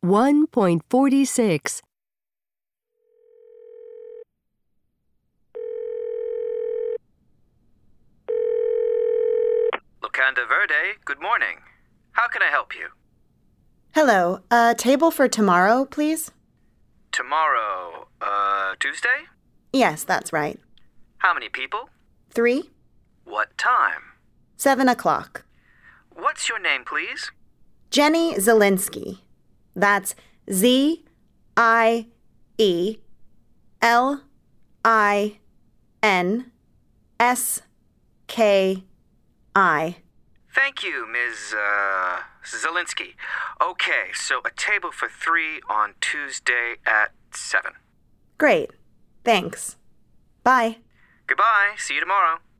1.46. Locanda Verde, good morning. How can I help you? Hello, a table for tomorrow, please? Tomorrow, Tuesday? Yes, that's right. How many people? 3? What time? 7 o'clock. What's your name, please? Jenny Zielinski. That's Zielinski. Thank you, Ms. Zielinski. Okay, so a table for 3 on Tuesday at 7. Great. Thanks. Bye. Goodbye. See you tomorrow.